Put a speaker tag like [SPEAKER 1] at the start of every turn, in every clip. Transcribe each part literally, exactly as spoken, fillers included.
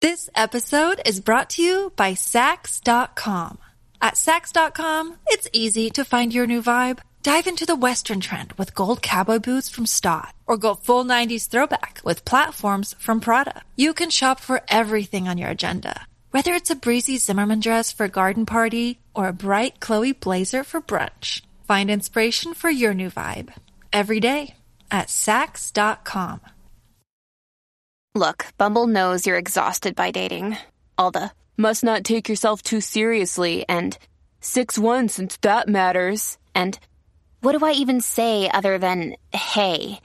[SPEAKER 1] This episode is brought to you by Sax dot com. At Sax dot com, it's easy to find your new vibe. Dive into the Western trend with gold cowboy boots from Stott, or go full nineties throwback with platforms from Prada. You can shop for everything on your agenda, whether it's a breezy Zimmermann dress for a garden party or a bright Chloe blazer for brunch. Find inspiration for your new vibe every day at Sax dot com.
[SPEAKER 2] Look, Bumble knows you're exhausted by dating. All the must not take yourself too seriously and six one since that matters. And what do I even say other than hey?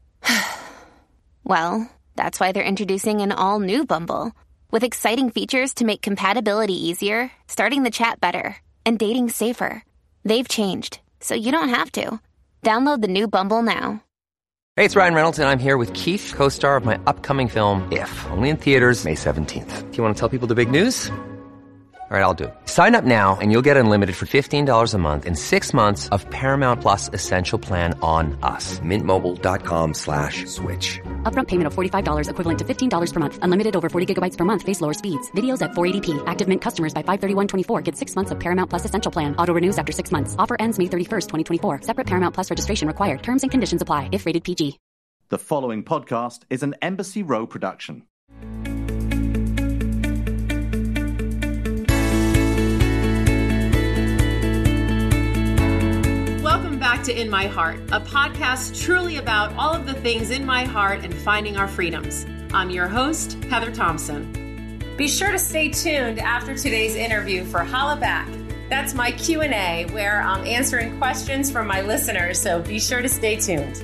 [SPEAKER 2] Well, that's why they're introducing an all-new Bumble with exciting features to make compatibility easier, starting the chat better, and dating safer. They've changed, so you don't have to. Download the new Bumble now.
[SPEAKER 3] Hey, it's Ryan Reynolds, and I'm here with Keith, co-star of my upcoming film, If, only in theaters May seventeenth. Do you want to tell people the big news? All right, I'll do it. Sign up now and you'll get unlimited for fifteen dollars a month and six months of Paramount Plus Essential Plan on us. Mint Mobile dot com slash switch.
[SPEAKER 4] Upfront payment of forty-five dollars equivalent to fifteen dollars per month. Unlimited over forty gigabytes per month. Face lower speeds. Videos at four eighty p. Active Mint customers by five thirty-one twenty-four get six months of Paramount Plus Essential Plan. Auto renews after six months. Offer ends May thirty-first, twenty twenty-four. Separate Paramount Plus registration required. Terms and conditions apply if rated P G.
[SPEAKER 5] The following podcast is an Embassy Row production.
[SPEAKER 6] Welcome back to In My Heart, a podcast truly about all of the things in my heart and finding our freedoms. I'm your host, Heather Thompson. Be sure to stay tuned after today's interview for Holla Back. That's my Q and A where I'm answering questions from my listeners, so be sure to stay tuned.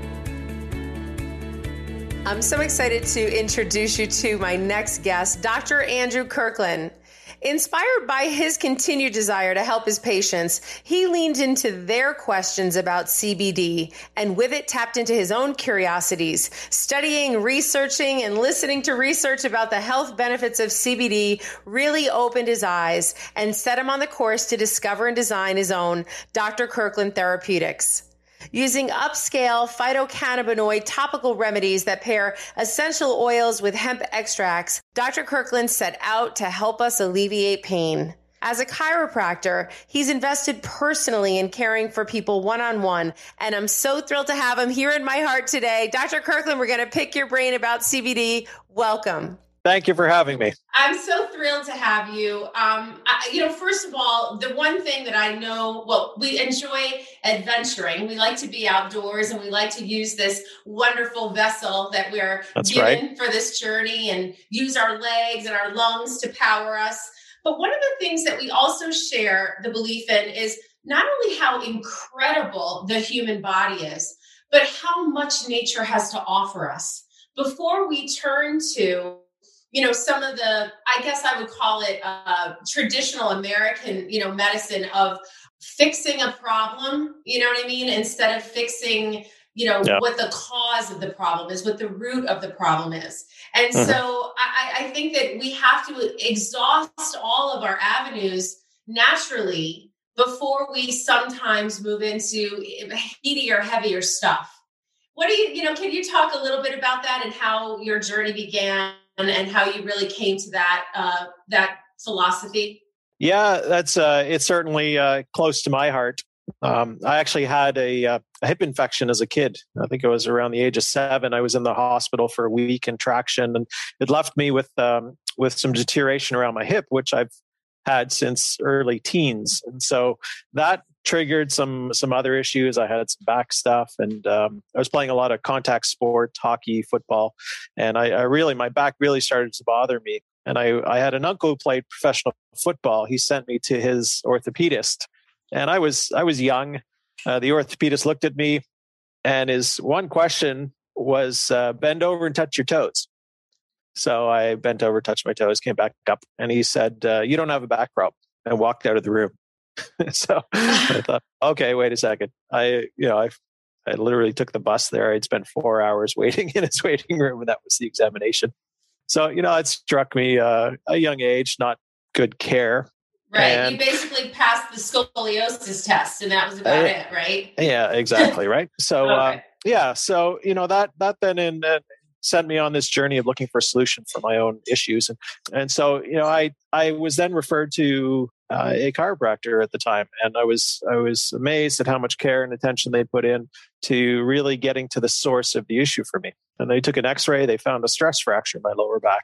[SPEAKER 6] I'm so excited to introduce you to my next guest, Doctor Andrew Kirkland. Inspired by his continued desire to help his patients, he leaned into their questions about C B D and with it tapped into his own curiosities. Studying, researching, and listening to research about the health benefits of C B D really opened his eyes and set him on the course to discover and design his own Doctor Kirkland Therapeutics. Using upscale phytocannabinoid topical remedies that pair essential oils with hemp extracts, Doctor Kirkland set out to help us alleviate pain. As a chiropractor, he's invested personally in caring for people one-on-one, and I'm so thrilled to have him here in my heart today. Doctor Kirkland, we're going to pick your brain about C B D. Welcome.
[SPEAKER 7] Thank you for having me.
[SPEAKER 6] I'm so thrilled to have you. Um, I, you know, first of all, the one thing that I know, well, we enjoy adventuring. We like to be outdoors and we like to use this wonderful vessel that we're
[SPEAKER 7] That's
[SPEAKER 6] given
[SPEAKER 7] right.
[SPEAKER 6] for this journey and use our legs and our lungs to power us. But one of the things that we also share the belief in is not only how incredible the human body is, but how much nature has to offer us. Before we turn to you know, some of the, I guess I would call it uh, traditional American, you know, medicine of fixing a problem, you know what I mean? Instead of fixing, you know, yeah. what the cause of the problem is, what the root of the problem is. And mm-hmm. so I, I think that we have to exhaust all of our avenues naturally before we sometimes move into heatier, heavier stuff. What do you, you know, can you talk a little bit about that and how your journey began? And, and how you really came to that uh, that philosophy?
[SPEAKER 7] Yeah, that's uh, it's certainly uh, close to my heart. Um, I actually had a, uh, a hip infection as a kid. I think it was around the age of seven. I was in the hospital for a week in traction, and it left me with um, with some deterioration around my hip, which I've had since early teens. And so that triggered some some other issues. I had some back stuff, and um, I was playing a lot of contact sport, hockey, football, and I, I really my back really started to bother me. And I, I had an uncle who played professional football. He sent me to his orthopedist, and I was I was young. Uh, the orthopedist looked at me, and his one question was, uh, "Bend over and touch your toes." So I bent over, touched my toes, came back up, and he said, uh, "You don't have a back problem," and walked out of the room. So I thought, okay, wait a second. I, you know, I, I literally took the bus there. I'd spent four hours waiting in his waiting room, and that was the examination. So, you know, it struck me uh, a young age, not good care.
[SPEAKER 6] Right.
[SPEAKER 7] And,
[SPEAKER 6] you basically passed the scoliosis test, and that was about uh, it, right?
[SPEAKER 7] Yeah, exactly. Right. So,
[SPEAKER 6] okay.
[SPEAKER 7] uh, yeah. So, you know, that, that then in, uh, sent me on this journey of looking for a solution for my own issues. And, and so, you know, I, I was then referred to uh, a chiropractor at the time. And I was, I was amazed at how much care and attention they put in to really getting to the source of the issue for me. And they took an x-ray, they found a stress fracture in my lower back.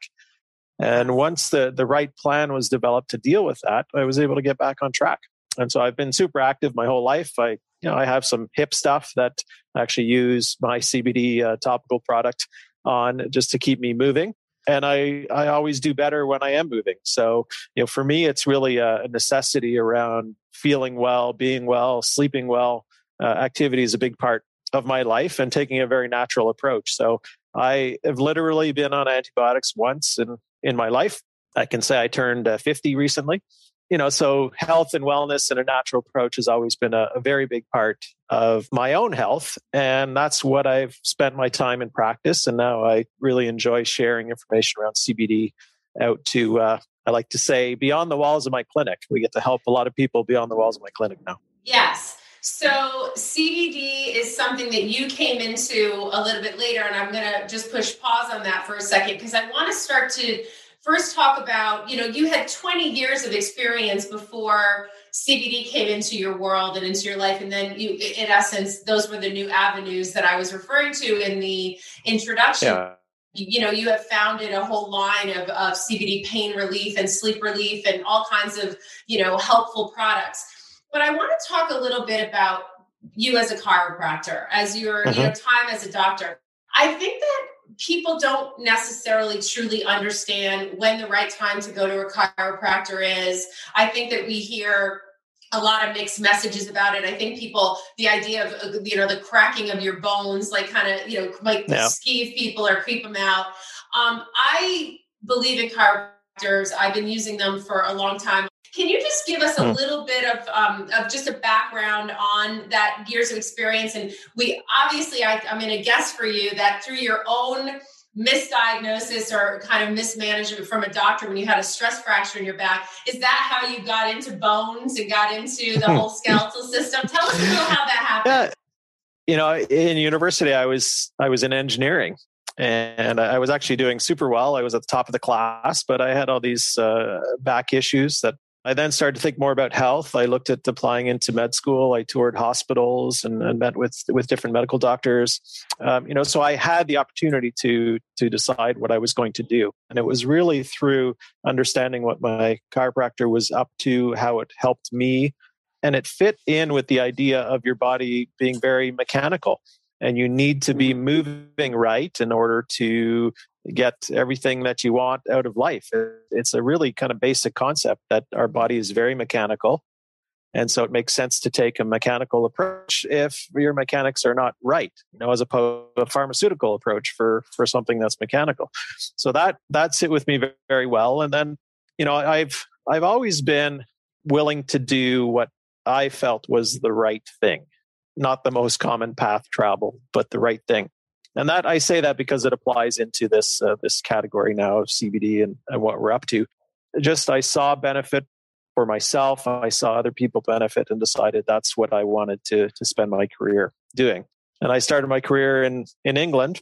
[SPEAKER 7] And once the, the right plan was developed to deal with that, I was able to get back on track. And so I've been super active my whole life. I, you know, I have some hip stuff that I actually use my C B D uh, topical product on just to keep me moving. And I, I always do better when I am moving. So, you know, for me, it's really a necessity around feeling well, being well, sleeping well. Uh, activity is a big part of my life and taking a very natural approach. So I have literally been on antibiotics once in, in my life. I can say I turned uh, fifty recently. You know, so health and wellness and a natural approach has always been a, a very big part of my own health. And that's what I've spent my time in practice. And now I really enjoy sharing information around C B D out to, uh, I like to say, beyond the walls of my clinic. We get to help a lot of people beyond the walls of my clinic now.
[SPEAKER 6] Yes. So C B D is something that you came into a little bit later. And I'm going to just push pause on that for a second, because I want to start to first talk about, you know, you had twenty years of experience before C B D came into your world and into your life. And then you, in essence, those were the new avenues that I was referring to in the introduction.
[SPEAKER 7] Yeah.
[SPEAKER 6] You know, you have founded a whole line of, of C B D pain relief and sleep relief and all kinds of, you know, helpful products. But I want to talk a little bit about you as a chiropractor, as your, mm-hmm. you know, time as a doctor. I think that people don't necessarily truly understand when the right time to go to a chiropractor is. I think that we hear a lot of mixed messages about it. I think people, the idea of, you know, the cracking of your bones, like kind of, you know, like yeah. skeeve people or creep them out. Um, I believe in chiropractors. I've been using them for a long time. Can you just give us a mm. little bit of um, of just a background on that years of experience? And we obviously, I, I'm going to guess for you that through your own misdiagnosis or kind of mismanagement from a doctor when you had a stress fracture in your back, is that how you got into bones and got into the whole skeletal system? Tell us a little how that happened.
[SPEAKER 7] Yeah. You know, in university, I was I was in engineering. And I was actually doing super well. I was at the top of the class, but I had all these uh, back issues that I then started to think more about health. I looked at applying into med school. I toured hospitals and, and met with with different medical doctors. Um, you know, so I had the opportunity to to decide what I was going to do, and it was really through understanding what my chiropractor was up to, how it helped me, and it fit in with the idea of your body being very mechanical, and you need to be moving right in order to get everything that you want out of life. It's a really kind of basic concept that our body is very mechanical. And so it makes sense to take a mechanical approach if your mechanics are not right, you know, as opposed to a pharmaceutical approach for, for something that's mechanical. So that, that's it with me very, very well. And then, you know, I've, I've always been willing to do what I felt was the right thing, not the most common path travel, but the right thing. And that I say that because it applies into this uh, this category now of C B D and, and what we're up to. Just I saw benefit for myself. I saw other people benefit and decided that's what I wanted to to spend my career doing. And I started my career in in England,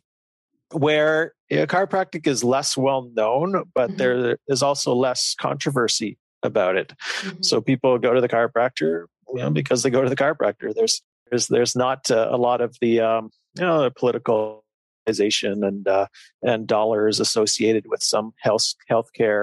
[SPEAKER 7] where you know, chiropractic is less well known, but mm-hmm. there is also less controversy about it. Mm-hmm. So people go to the chiropractor, you know, because they go to the chiropractor. There's there's there's not uh, a lot of the um, you know, the politicalization and uh, and dollars associated with some health healthcare,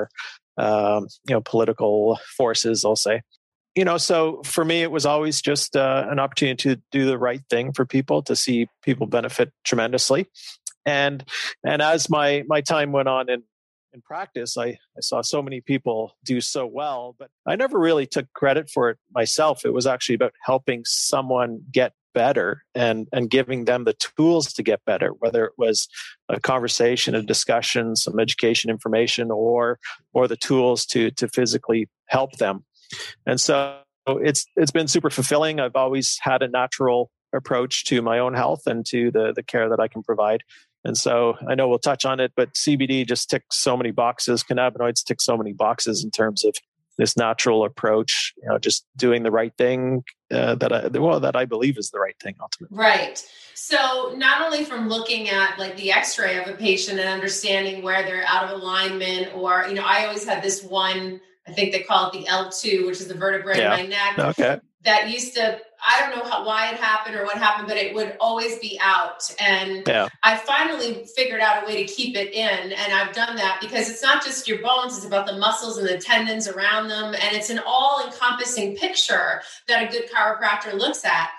[SPEAKER 7] um, you know, political forces, I'll say. You know, so for me, it was always just uh, an opportunity to do the right thing for people, to see people benefit tremendously. And and as my my time went on in in practice, I, I saw so many people do so well, but I never really took credit for it myself. It was actually about helping someone get better and, and giving them the tools to get better, whether it was a conversation, a discussion, some education information, or or the tools to to physically help them. And so it's it's been super fulfilling. I've always had a natural approach to my own health and to the the care that I can provide. And so I know we'll touch on it, but C B D just ticks so many boxes. Cannabinoids tick so many boxes in terms of this natural approach, you know, just doing the right thing uh, that I, well, that I believe is the right thing ultimately.
[SPEAKER 6] Right. So not only from looking at like the x-ray of a patient and understanding where they're out of alignment, or, you know, I always had this one, I think they call it the L two, which is the vertebrae
[SPEAKER 7] yeah.
[SPEAKER 6] in my neck.
[SPEAKER 7] Okay.
[SPEAKER 6] That used to, I don't know how, why it happened or what happened, but it would always be out. And
[SPEAKER 7] yeah.
[SPEAKER 6] I finally figured out a way to keep it in. And I've done that because it's not just your bones, it's about the muscles and the tendons around them. And it's an all encompassing picture that a good chiropractor looks at.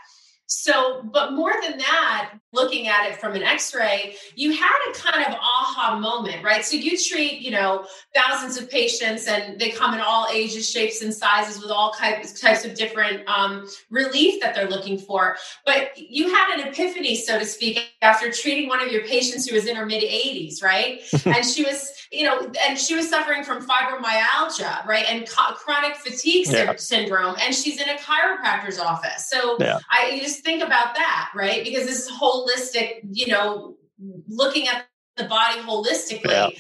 [SPEAKER 6] So, but more than that, looking at it from an x-ray, you had a kind of aha moment, right? So you treat, you know, thousands of patients and they come in all ages, shapes, and sizes with all types, types of different um, relief that they're looking for. But you had an epiphany, so to speak, after treating one of your patients who was in her mid eighties, right? And she was, you know, and she was suffering from fibromyalgia, right? And co- chronic fatigue
[SPEAKER 7] yeah.
[SPEAKER 6] syndrome. And she's in a chiropractor's office. So
[SPEAKER 7] yeah.
[SPEAKER 6] I you just think about that, right? Because this is holistic, you know, looking at the body holistically.
[SPEAKER 7] Yeah.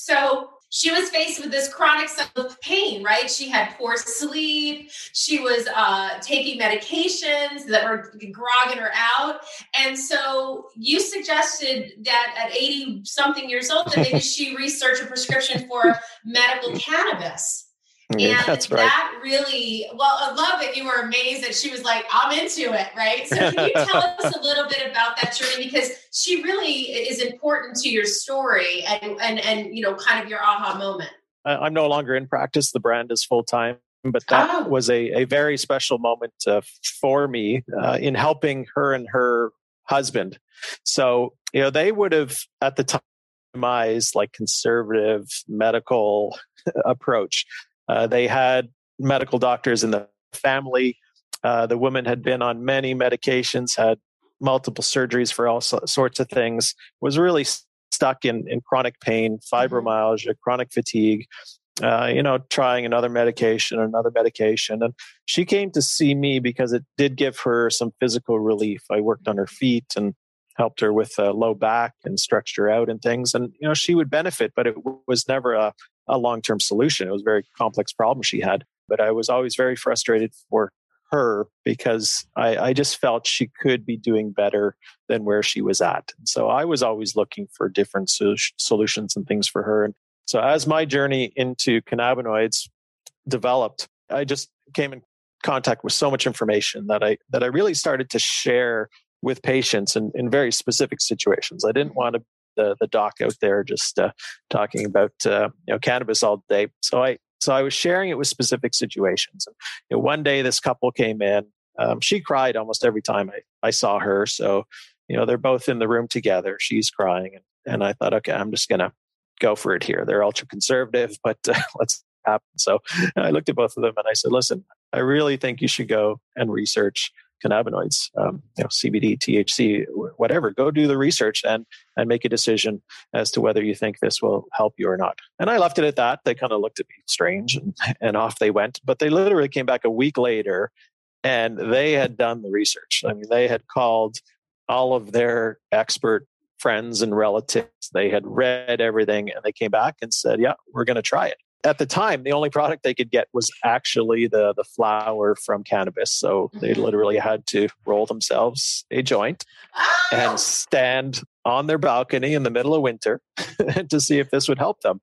[SPEAKER 6] So she was faced with this chronic cycle of pain, right? She had poor sleep. She was uh, taking medications that were grogging her out. And so you suggested that at eighty something years old, that maybe she research a prescription for medical cannabis.
[SPEAKER 7] Yeah,
[SPEAKER 6] and
[SPEAKER 7] that's right.
[SPEAKER 6] That really, well, I love that you were amazed that she was like, I'm into it, right? So can you tell us a little bit about that journey? Because she really is important to your story and, and, and you know, kind of your aha moment.
[SPEAKER 7] I'm no longer in practice. The brand is full-time, but that
[SPEAKER 6] oh.
[SPEAKER 7] was a, a very special moment uh, for me uh, in helping her and her husband. So, you know, they would have at the time demised like conservative medical approach. Uh, they had medical doctors in the family. Uh, the woman had been on many medications, had multiple surgeries for all so- sorts of things, was really st- stuck in, in chronic pain, fibromyalgia, chronic fatigue, uh, you know, trying another medication, another medication. And she came to see me because it did give her some physical relief. I worked on her feet and helped her with a low back and stretched her out and things. And, you know, she would benefit, but it w- was never a a long-term solution. It was a very complex problem she had, but I was always very frustrated for her because I, I just felt she could be doing better than where she was at. And so I was always looking for different so- solutions and things for her. And so as my journey into cannabinoids developed, I just came in contact with so much information that I that I really started to share with patients in, in very specific situations. I didn't want to The, the doc out there just uh, talking about uh, you know cannabis all day. So I so I was sharing it with specific situations. And, you know, one day this couple came in. Um, she cried almost every time I, I saw her. So you know they're both in the room together. She's crying, and, and I thought, okay, I'm just gonna go for it here. They're ultra conservative, but uh, let's happen. So I looked at both of them and I said, listen, I really think you should go and research cannabinoids, um, you know, C B D, T H C, whatever. Go do the research and and make a decision as to whether you think this will help you or not. And I left it at that. They kind of looked at me strange, and, and off they went. But they literally came back a week later, and they had done the research. I mean, they had called all of their expert friends and relatives. They had read everything, and they came back and said, "Yeah, we're going to try it." At the time, the only product they could get was actually the the flower from cannabis. So they literally had to roll themselves a joint
[SPEAKER 6] oh.
[SPEAKER 7] and stand on their balcony in the middle of winter to see if this would help them.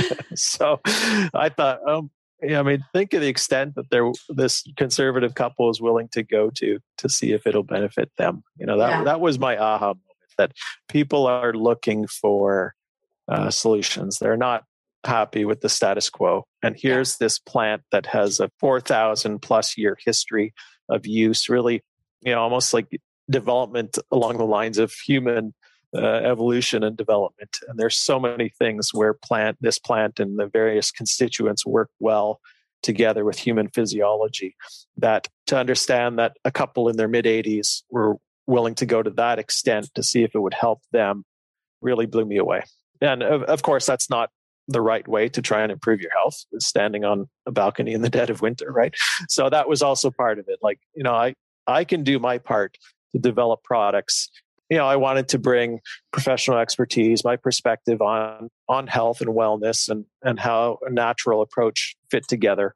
[SPEAKER 7] So I thought, um, yeah, I mean, think of the extent that there this conservative couple is willing to go to to see if it'll benefit them. You know, that
[SPEAKER 6] yeah.
[SPEAKER 7] that was my aha moment, that people are looking for uh, solutions. They're not happy with the status quo. And here's yeah. this plant that has a four thousand plus year history of use, really, you know, almost like development along the lines of human uh, evolution and development. And there's so many things where plant, this plant and the various constituents work well together with human physiology, that to understand that a couple in their mid eighties were willing to go to that extent to see if it would help them really blew me away. And of, of course, that's not the right way to try and improve your health, is standing on a balcony in the dead of winter, right? So that was also part of it. Like, you know, I, I can do my part to develop products. You know, I wanted to bring professional expertise, my perspective on, on health and wellness, and, and how a natural approach fit together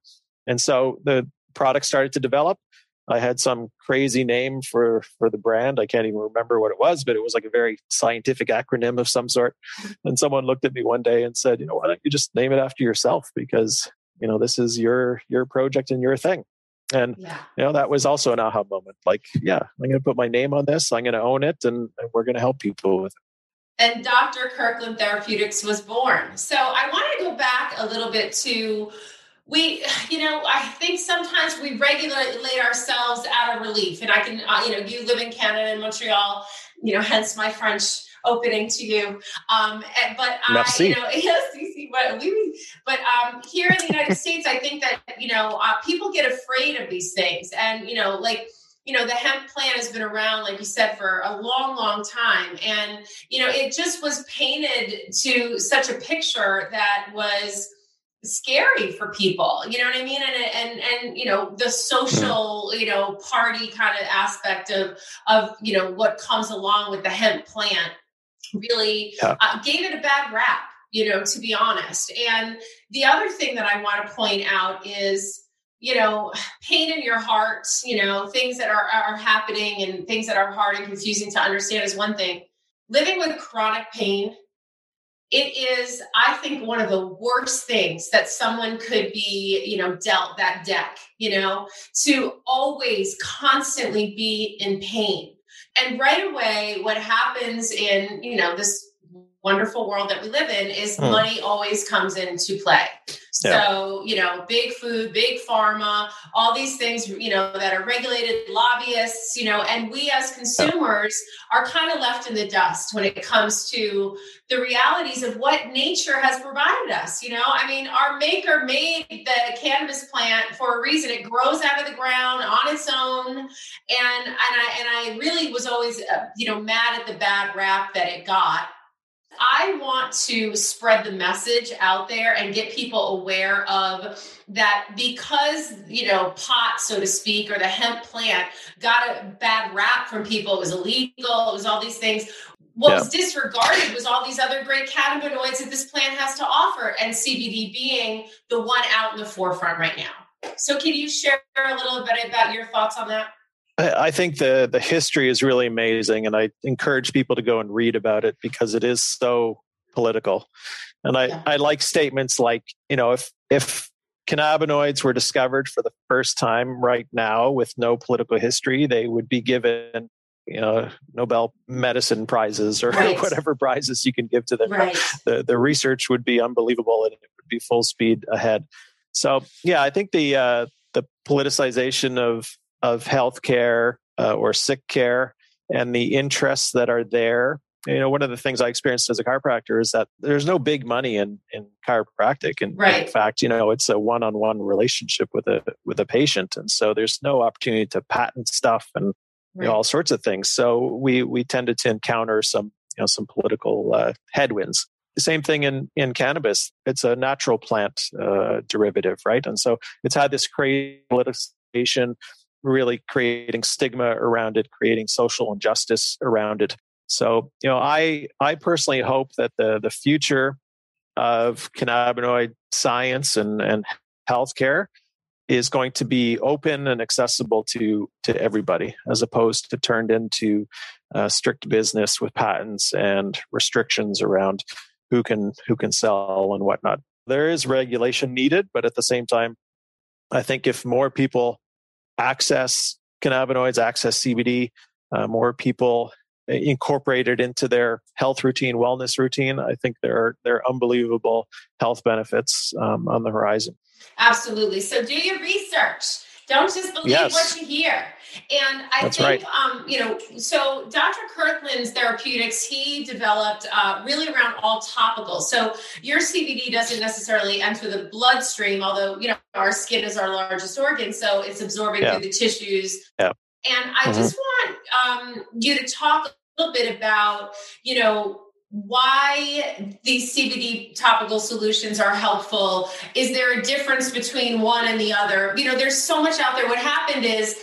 [SPEAKER 7] And so the product started to develop. I had some crazy name for, for the brand. I can't even remember what it was, but it was like a very scientific acronym of some sort. And someone looked at me one day and said, you know, why don't you just name it after yourself? Because, you know, this is your, your project and your thing. And, yeah. you know, that was also an aha moment. Like, yeah, I'm going to put my name on this. I'm going to own it, and, and we're going to help people with it.
[SPEAKER 6] And Doctor Kirkland Therapeutics was born. So I want to go back a little bit to, we, you know, I think sometimes we regulate ourselves out of relief. And I can, uh, you know, you live in Canada and Montreal, you know, hence my French opening to you. Um, and, but I, you know, yes, you see what we, but um, here in the United States, I think that, you know, uh, people get afraid of these things. And, you know, like, you know, the hemp plant has been around, like you said, for a long, long time. And, you know, it just was painted to such a picture that was scary for people, you know what I mean? And, and, and, you know, the social, you know, party kind of aspect of, of, you know, what comes along with the hemp plant really yeah. uh, gave it a bad rap, you know, to be honest. And the other thing that I want to point out is, you know, pain in your heart, you know, things that are, are happening and things that are hard and confusing to understand is one thing. Living with chronic pain, it is, I think, one of the worst things that someone could be, you know, dealt that deck, you know, to always constantly be in pain. And right away, what happens in, you know, this wonderful world that we live in is mm. money always comes into play. So, yeah. you know, big food, big pharma, all these things, you know, that are regulated, lobbyists, you know, and we as consumers yeah. are kind of left in the dust when it comes to the realities of what nature has provided us. You know, I mean, our maker made the cannabis plant for a reason. It grows out of the ground on its own. And, and I, and I really was always, uh, you know, mad at the bad rap that it got. I want to spread the message out there and get people aware of that, because, you know, pot, so to speak, or the hemp plant got a bad rap from people. It was illegal. It was all these things. What yeah. was disregarded was all these other great cannabinoids that this plant has to offer, and C B D being the one out in the forefront right now. So can you share a little bit about your thoughts on that?
[SPEAKER 7] I think the the history is really amazing, and I encourage people to go and read about it because it is so political. And I, yeah. I like statements like, you know, if if cannabinoids were discovered for the first time right now with no political history, they would be given, you know, Nobel medicine prizes or right. whatever prizes you can give to them.
[SPEAKER 6] Right.
[SPEAKER 7] The the research would be unbelievable, and it would be full speed ahead. So yeah, I think the uh, the politicization of of healthcare uh, or sick care and the interests that are there. You know, one of the things I experienced as a chiropractor is that there's no big money in, in chiropractic. And
[SPEAKER 6] right.
[SPEAKER 7] in fact, you know, it's a one-on-one relationship with a, with a patient. And so there's no opportunity to patent stuff and right. you know, all sorts of things. So we, we tended to encounter some, you know, some political uh, headwinds. The same thing in, in cannabis. It's a natural plant uh, derivative, right? And so it's had this crazy politicization, really creating stigma around it, creating social injustice around it. So, you know, I I personally hope that the the future of cannabinoid science and, and healthcare is going to be open and accessible to to everybody, as opposed to turned into uh, strict business with patents and restrictions around who can who can sell and whatnot. There is regulation needed, but at the same time, I think if more people access cannabinoids, access C B D, uh, more people incorporate it into their health routine, wellness routine, I think there are, there are unbelievable health benefits um, on the horizon.
[SPEAKER 6] Absolutely. So do your research. Don't just believe yes. what you hear. And I
[SPEAKER 7] That's
[SPEAKER 6] think,
[SPEAKER 7] right.
[SPEAKER 6] um, you know, so Doctor Kirkland's Therapeutics, he developed uh, really around all topicals. So your C B D doesn't necessarily enter the bloodstream, although, you know, our skin is our largest organ. So it's absorbing yeah. through the tissues.
[SPEAKER 7] Yeah.
[SPEAKER 6] And I mm-hmm. just want um, you to talk a little bit about, you know, why these C B D topical solutions are helpful. Is there a difference between one and the other? You know, there's so much out there. What happened is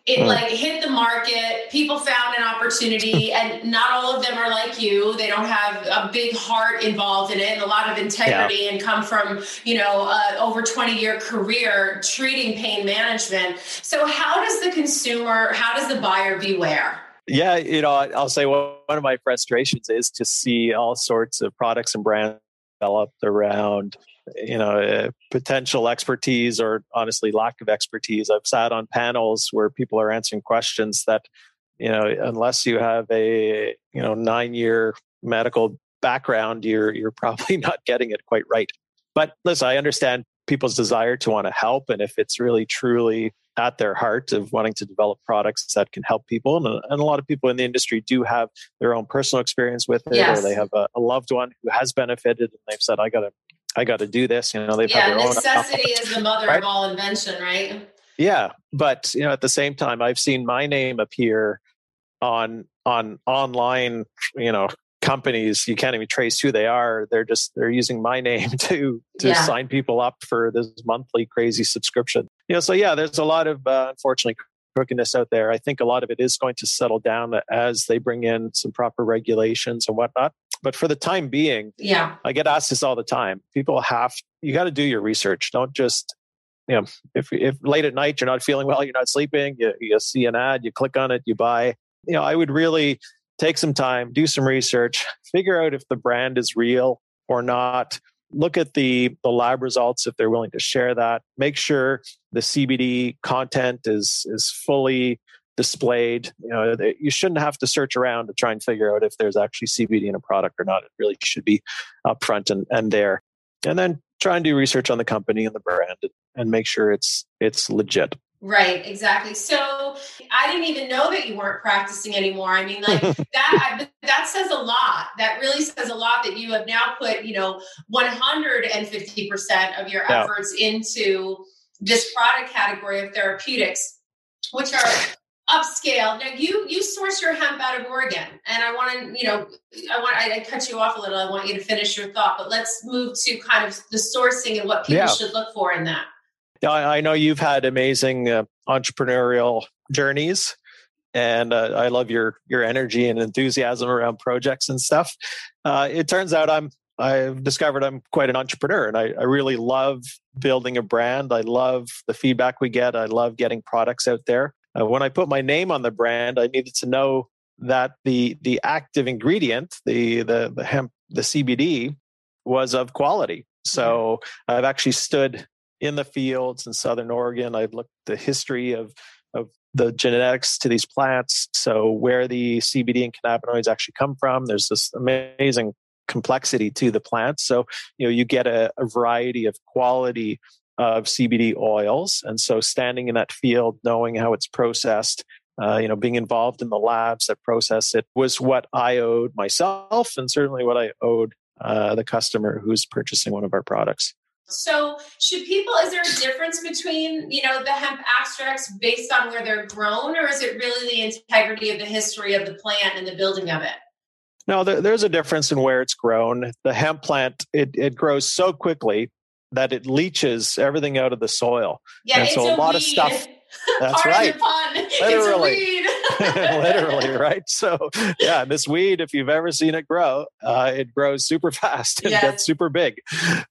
[SPEAKER 6] it
[SPEAKER 7] Mm.
[SPEAKER 6] like hit the market. People found an opportunity, and not all of them are like you. They don't have a big heart involved in it, and a lot of integrity, yeah. and come from, you know, uh, over twenty year career treating pain management. So how does the consumer, how does the buyer beware?
[SPEAKER 7] Yeah, you know, I'll say one of my frustrations is to see all sorts of products and brands developed around, you know, uh, potential expertise or honestly lack of expertise. I've sat on panels where people are answering questions that, you know, unless you have a, you know, nine year medical background, you're you're probably not getting it quite right. But listen, I understand people's desire to want to help, and if it's really truly at their heart of wanting to develop products that can help people. And, and a lot of people in the industry do have their own personal experience with it, yes. or they have a, a loved one who has benefited and they've said, I got to, I got to do this. You know, they've
[SPEAKER 6] yeah,
[SPEAKER 7] had their
[SPEAKER 6] necessity
[SPEAKER 7] own
[SPEAKER 6] is the mother right? of all invention, right?
[SPEAKER 7] Yeah. But, you know, at the same time, I've seen my name appear on, on online, you know, companies. You can't even trace who they are. They're just, they're using my name to, to yeah. sign people up for this monthly crazy subscription. You know, so yeah, there's a lot of, uh, unfortunately, crookedness out there. I think a lot of it is going to settle down as they bring in some proper regulations and whatnot. But for the time being,
[SPEAKER 6] yeah,
[SPEAKER 7] I get asked this all the time. People have, you got to do your research. Don't just, you know, if, if late at night, you're not feeling well, you're not sleeping, you, you see an ad, you click on it, you buy. You know, I would really take some time, do some research, figure out if the brand is real or not. Look at the, the lab results if they're willing to share that. Make sure the C B D content is is fully displayed. You know, you shouldn't have to search around to try and figure out if there's actually C B D in a product or not. It really should be upfront and, and there. And then try and do research on the company and the brand and, and make sure it's it's legit.
[SPEAKER 6] Right, exactly. So I didn't even know that you weren't practicing anymore. I mean, like that, that says a lot. That really says a lot that you have now put, you know, one hundred fifty percent of your
[SPEAKER 7] yeah.
[SPEAKER 6] efforts into this product category of therapeutics, which are upscale. Now you, you source your hemp out of Oregon, and I want to, you know, I want, I, I cut you off a little. I want you to finish your thought, but let's move to kind of the sourcing and what people
[SPEAKER 7] yeah.
[SPEAKER 6] should look for in that.
[SPEAKER 7] Yeah, I know you've had amazing uh, entrepreneurial journeys, and uh, I love your your energy and enthusiasm around projects and stuff. Uh, it turns out I'm I've discovered I'm quite an entrepreneur, and I, I really love building a brand. I love the feedback we get. I love getting products out there. Uh, when I put my name on the brand, I needed to know that the the active ingredient, the the the hemp, the C B D, was of quality. So I've actually stood in the fields in Southern Oregon. I've looked at the history of, of the genetics to these plants. So where the C B D and cannabinoids actually come from, there's this amazing complexity to the plants. So, you know, you get a, a variety of quality of C B D oils. And so standing in that field, knowing how it's processed, uh, you know, being involved in the labs that process it was what I owed myself, and certainly what I owed uh, the customer who's purchasing one of our products.
[SPEAKER 6] So should people, is there a difference between, you know, the hemp extracts based on where they're grown, or is it really the integrity of the history of the plant and the building of it?
[SPEAKER 7] No, there, there's a difference in where it's grown. The hemp plant, it, it grows so quickly that it leaches everything out of the soil.
[SPEAKER 6] Yeah,
[SPEAKER 7] and
[SPEAKER 6] it's
[SPEAKER 7] so a,
[SPEAKER 6] a
[SPEAKER 7] lot
[SPEAKER 6] weed.
[SPEAKER 7] of stuff. That's
[SPEAKER 6] Pardon
[SPEAKER 7] right.
[SPEAKER 6] the pun.
[SPEAKER 7] Literally.
[SPEAKER 6] It's a weed.
[SPEAKER 7] Literally, right? So, yeah, this weed, if you've ever seen it grow, uh, it grows super fast and
[SPEAKER 6] yes.
[SPEAKER 7] gets super big.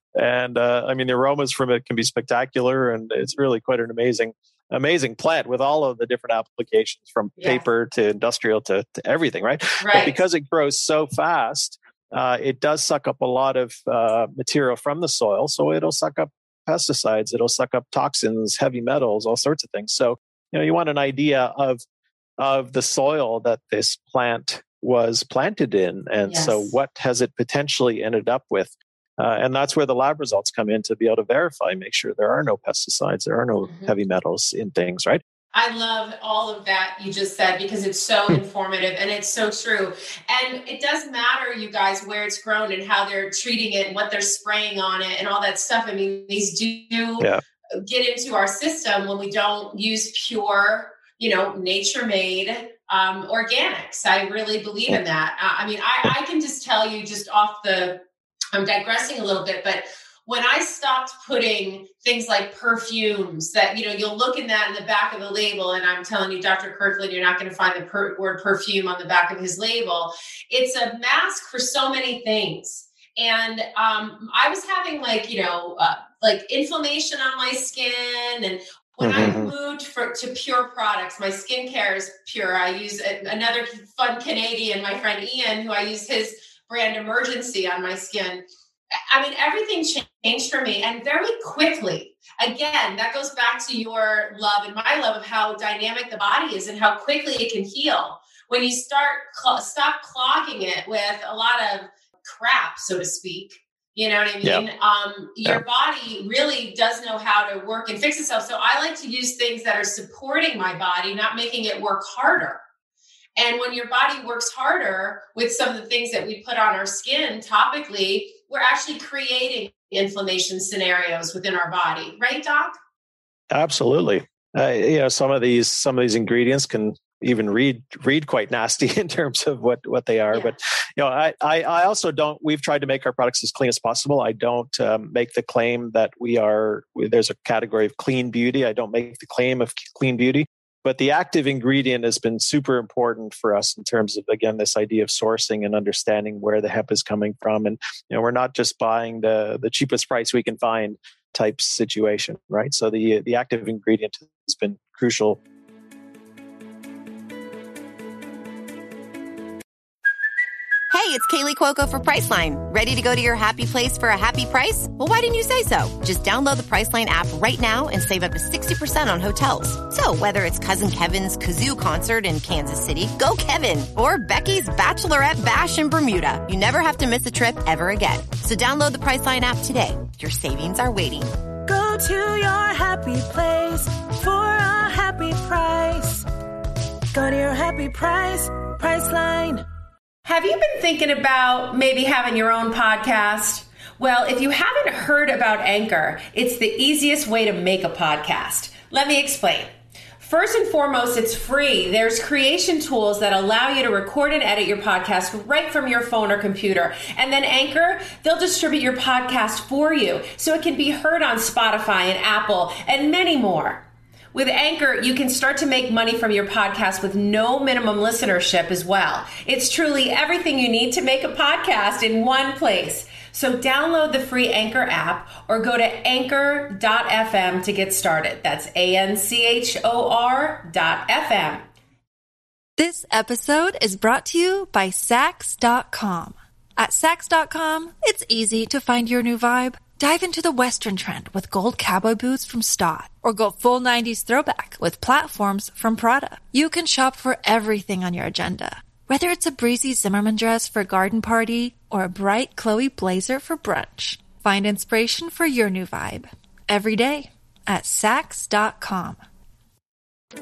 [SPEAKER 7] And uh, I mean, the aromas from it can be spectacular, and it's really quite an amazing, amazing plant with all of the different applications, from
[SPEAKER 6] yes.
[SPEAKER 7] paper to industrial to, to everything, right?
[SPEAKER 6] Right.
[SPEAKER 7] But because it grows so fast, uh, it does suck up a lot of uh, material from the soil. So it'll suck up pesticides, it'll suck up toxins, heavy metals, all sorts of things. So, you know, you want an idea of of the soil that this plant was planted in. And
[SPEAKER 6] yes.
[SPEAKER 7] so what has it potentially ended up with? Uh, and that's where the lab results come in to be able to verify, make sure there are no pesticides, there are no mm-hmm. heavy metals in things, right?
[SPEAKER 6] I love all of that you just said, because it's so informative and it's so true. And it does matter, you guys, where it's grown and how they're treating it and what they're spraying on it and all that stuff. I mean, these do yeah. get into our system when we don't use pure, you know, nature-made um, organics. I really believe in that. Uh, I mean, I, I can just tell you just off the, I'm digressing a little bit, but when I stopped putting things like perfumes that, you know, you'll look in that in the back of the label, and I'm telling you, Doctor Kirkland, you're not going to find the per- word perfume on the back of his label. It's a mask for so many things. And um, I was having like, you know, uh, like inflammation on my skin. And when mm-hmm. I moved for, to Pure products, my skincare is Pure. I use a, another fun Canadian, my friend Ian, who I use his brand Emergency on my skin. I mean, everything changed for me, and very quickly. Again, that goes back to your love and my love of how dynamic the body is and how quickly it can heal. When you start cl- stop clogging it with a lot of crap, so to speak, you know what I mean? Yeah. Um, your yeah. body really does know how to work and fix itself. So I like to use things that are supporting my body, not making it work harder. And when your body works harder with some of the things that we put on our skin topically, we're actually creating inflammation scenarios within our body. Right, Doc?
[SPEAKER 7] Absolutely. Uh, you know, some of these, some of these ingredients can even read, read quite nasty in terms of what, what they are. Yeah. But, you know, I, I, I also don't, we've tried to make our products as clean as possible. I don't um, make the claim that we are, there's a category of clean beauty. I don't make the claim of clean beauty. But the active ingredient has been super important for us in terms of, again, this idea of sourcing and understanding where the hemp is coming from. And, you know, we're not just buying the, the cheapest price we can find type situation, right? So the, the active ingredient has been crucial.
[SPEAKER 8] Hey, it's Kaylee Cuoco for Priceline. Ready to go to your happy place for a happy price? Well, why didn't you say so? Just download the Priceline app right now and save up to sixty percent on hotels. So whether it's Cousin Kevin's Kazoo Concert in Kansas City, go Kevin, or Becky's Bachelorette Bash in Bermuda, you never have to miss a trip ever again. So download the Priceline app today. Your savings are waiting.
[SPEAKER 9] Go to your happy place for a happy price. Go to your happy price, Priceline.
[SPEAKER 6] Have you been thinking about maybe having your own podcast? Well, if you haven't heard about Anchor, it's the easiest way to make a podcast. Let me explain. First and foremost, it's free. There's creation tools that allow you to record and edit your podcast right from your phone or computer. And then Anchor, they'll distribute your podcast for you so it can be heard on Spotify and Apple and many more. With Anchor, you can start to make money from your podcast with no minimum listenership as well. It's truly everything you need to make a podcast in one place. So download the free Anchor app or go to anchor dot f m to get started. That's A N C H O R dot F M.
[SPEAKER 1] This episode is brought to you by Sax dot com. At Sax dot com, it's easy to find your new vibe. Dive into the Western trend with gold cowboy boots from Stott, or go full nineties throwback with platforms from Prada. You can shop for everything on your agenda, whether it's a breezy Zimmermann dress for a garden party or a bright Chloe blazer for brunch. Find inspiration for your new vibe every day at Sax dot com.
[SPEAKER 6] Let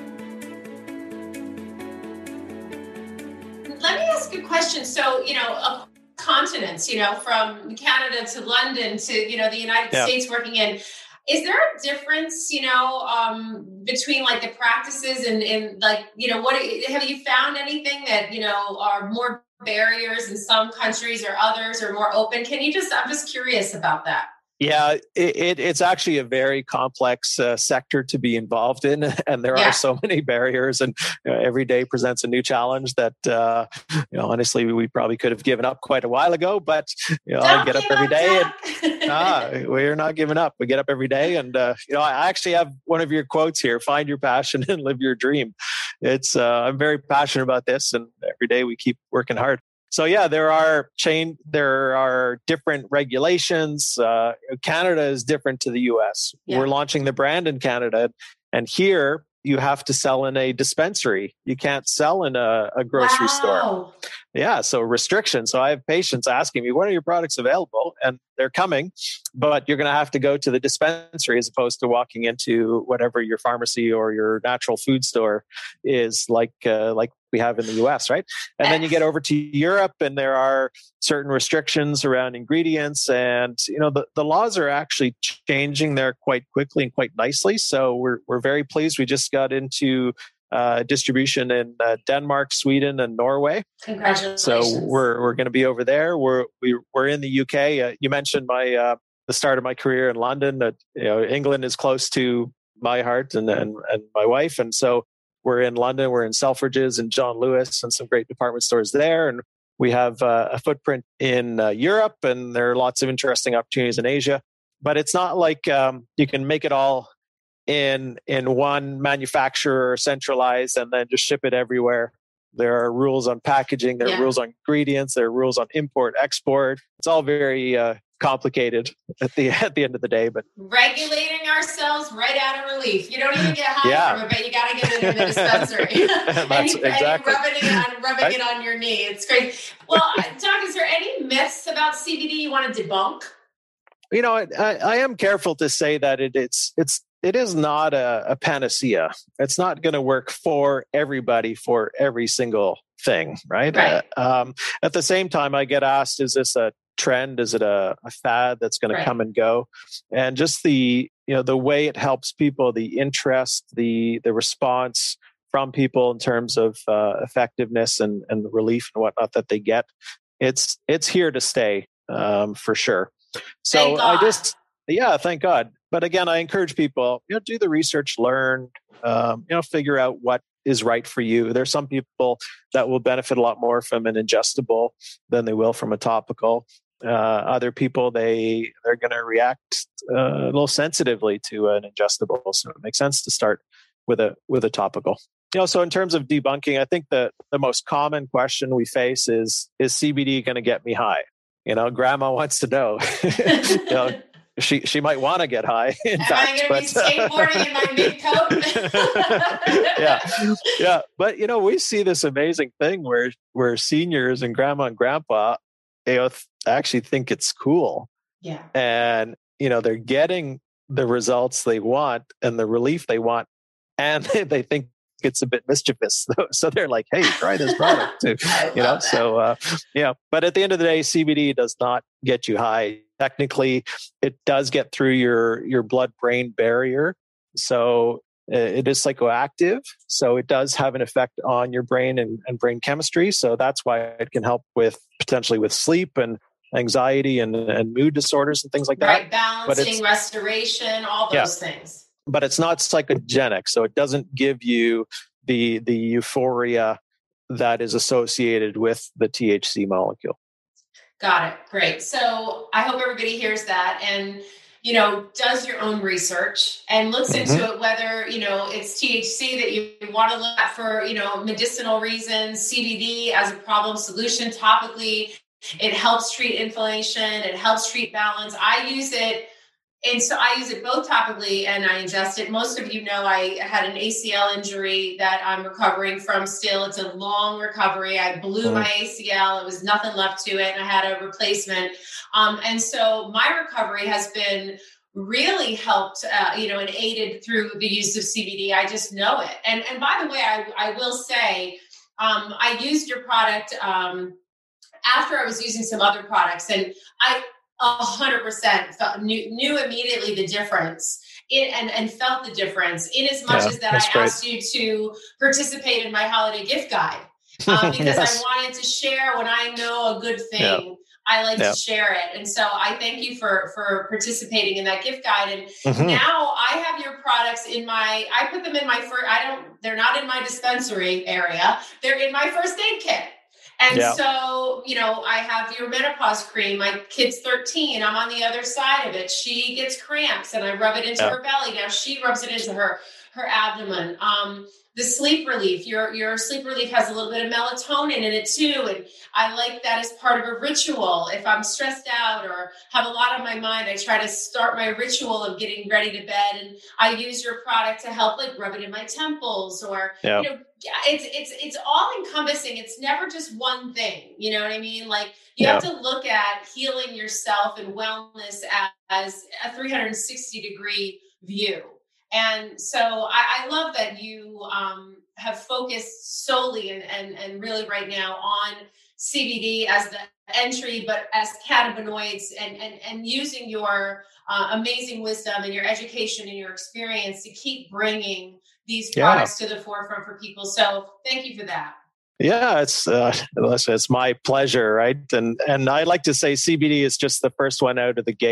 [SPEAKER 6] me ask you a question. So, you know, a continents, you know, from Canada to London to, you know, the United yeah. States working in. Is there a difference, you know, um, between like the practices and, and like, you know, what have you found anything that, you know, are more barriers in some countries or others or more open? Can you just, I'm just curious about that.
[SPEAKER 7] Yeah, it, it, it's actually a very complex uh, sector to be involved in, and there yeah. are so many barriers, and you know, every day presents a new challenge that, uh, you know, honestly, we probably could have given up quite a while ago, but, you know,
[SPEAKER 6] Don't
[SPEAKER 7] I get up every day and ah, we're not giving up. We get up every day and, uh, you know, I actually have one of your quotes here, find your passion and live your dream. It's, uh, I'm very passionate about this, and every day we keep working hard. So yeah, there are chain, there are different regulations. Uh, Canada is different to the U S. Yeah. We're launching the brand in Canada, and here you have to sell in a dispensary. You can't sell in a, a grocery wow. store. Yeah, so restrictions. So I have patients asking me, when are your products available? And they're coming, but you're going to have to go to the dispensary as opposed to walking into whatever your pharmacy or your natural food store is, like uh, like we have in the U S, right? And then you get over to Europe and there are certain restrictions around ingredients, and you know the, the laws are actually changing there quite quickly and quite nicely. So we're we're very pleased. We just got into uh, distribution in uh, Denmark, Sweden, and Norway.
[SPEAKER 6] Congratulations!
[SPEAKER 7] So we're we're going to be over there. We're we, we're in the U K. Uh, you mentioned my uh, the start of my career in London. That you know, England is close to my heart and, and and my wife, and so we're in London. We're in Selfridges and John Lewis and some great department stores there, and we have uh, a footprint in uh, Europe, and there are lots of interesting opportunities in Asia. But it's not like um, you can make it all in in one manufacturer, centralized, and then just ship it everywhere. There are rules on packaging. There are
[SPEAKER 6] Yeah.
[SPEAKER 7] rules on ingredients. There are rules on import, export. It's all very uh, complicated at the at the end of the day. But
[SPEAKER 6] Regulating ourselves right out of relief. You don't even get high
[SPEAKER 7] Yeah.
[SPEAKER 6] from it, but you got to get it in the dispensary.
[SPEAKER 7] That's
[SPEAKER 6] and, you,
[SPEAKER 7] exactly.
[SPEAKER 6] and rubbing, it on, rubbing
[SPEAKER 7] Right.
[SPEAKER 6] it on your knee. It's great. Well, uh, Doug, is there any myths about C B D you want to debunk?
[SPEAKER 7] You know, I, I am careful to say that it, it's it's it is not a, a panacea. It's not going to work for everybody for every single thing, right?
[SPEAKER 6] Right.
[SPEAKER 7] Uh, um, at the same time, I get asked, "Is this a trend? Is it a, a fad that's going
[SPEAKER 6] Right.
[SPEAKER 7] to come and go?" And just the you know the way it helps people, the interest, the the response from people in terms of uh, effectiveness and and relief and whatnot that they get, it's it's here to stay um, for sure. So
[SPEAKER 6] Thank God.
[SPEAKER 7] I just, yeah, thank God. But again, I encourage people, you know, do the research, learn, um, you know, figure out what is right for you. There's some people that will benefit a lot more from an ingestible than they will from a topical. Uh, other people, they, they're going to react uh, a little sensitively to an ingestible. So it makes sense to start with a, with a topical. You know, so in terms of debunking, I think the, the most common question we face is, is C B D going to get me high? You know, grandma wants to know. you know, she she might want to get high. In
[SPEAKER 6] Am
[SPEAKER 7] fact,
[SPEAKER 6] I going to
[SPEAKER 7] but,
[SPEAKER 6] be skateboarding in my mid coat?
[SPEAKER 7] yeah, yeah. But you know, we see this amazing thing where where seniors and grandma and grandpa, you know, th- actually think it's cool,
[SPEAKER 6] Yeah.
[SPEAKER 7] and you know, they're getting the results they want and the relief they want, and they, they think it's a bit mischievous. So they're like, "Hey, try this product too." You know, so uh, yeah. But at the end of the day, C B D does not get you high. Technically, it does get through your your blood-brain barrier. So uh, it is psychoactive. So it does have an effect on your brain and, and brain chemistry. So that's why it can help with potentially with sleep and anxiety and, and mood disorders and things like that.
[SPEAKER 6] Right.
[SPEAKER 7] But it's-
[SPEAKER 6] Balancing, restoration, all
[SPEAKER 7] Yeah.
[SPEAKER 6] those things.
[SPEAKER 7] But it's not psychogenic, so it doesn't give you the the euphoria that is associated with the T H C molecule.
[SPEAKER 6] Got it. Great. So I hope everybody hears that and, you know, does your own research and looks
[SPEAKER 7] Mhm.
[SPEAKER 6] into it, whether, you know, it's T H C that you want to look at for, you know, medicinal reasons, C B D as a problem solution topically. It helps treat inflammation. It helps treat balance. I use it. And so I use it both topically and I ingest it. Most of you know I had an A C L injury that I'm recovering from still. It's a long recovery. I blew
[SPEAKER 7] Mm.
[SPEAKER 6] my A C L. It was nothing left to it. And I had a replacement. Um, and so my recovery has been really helped, uh, you know, and aided through the use of C B D. I just know it. And, and by the way, I, I will say, um, I used your product um, after I was using some other products. And I, A hundred percent felt, knew, knew immediately the difference in, and, and felt the difference in as much
[SPEAKER 7] Yeah,
[SPEAKER 6] as that
[SPEAKER 7] that's
[SPEAKER 6] I
[SPEAKER 7] great.
[SPEAKER 6] asked you to participate in my holiday gift guide um, because
[SPEAKER 7] Yes.
[SPEAKER 6] I wanted to share when I know a good thing.
[SPEAKER 7] Yeah.
[SPEAKER 6] I like
[SPEAKER 7] Yeah.
[SPEAKER 6] to share it. And so I thank you for, for participating in that gift guide. And
[SPEAKER 7] Mhm.
[SPEAKER 6] now I have your products in my, I put them in my first, I don't, they're not in my dispensary area. They're in my first aid kit. And
[SPEAKER 7] Yeah.
[SPEAKER 6] so, you know, I have your menopause cream. My kid's thirteen. I'm on the other side of it. She gets cramps and I rub it into
[SPEAKER 7] Yeah.
[SPEAKER 6] her belly. Now she rubs it into her, her abdomen. Um, the sleep relief, your, your sleep relief has a little bit of melatonin in it too. And I like that as part of a ritual. If I'm stressed out or have a lot on my mind, I try to start my ritual of getting ready to bed. And I use your product to help like rub it in my temples or,
[SPEAKER 7] Yeah.
[SPEAKER 6] you know, it's, it's, it's all encompassing. It's never just one thing. You know what I mean? Like you
[SPEAKER 7] Yeah.
[SPEAKER 6] have to look at healing yourself and wellness as, as a three hundred sixty degree view. And so I, I love that you um, have focused solely and, and, and really right now on C B D as the entry, but as cannabinoids and, and, and using your uh, amazing wisdom and your education and your experience to keep bringing these
[SPEAKER 7] Yeah.
[SPEAKER 6] products to the forefront for people. So thank you for that.
[SPEAKER 7] Yeah, it's uh, listen, it's my pleasure, right? And and I like to say C B D is just the first one out of the gate.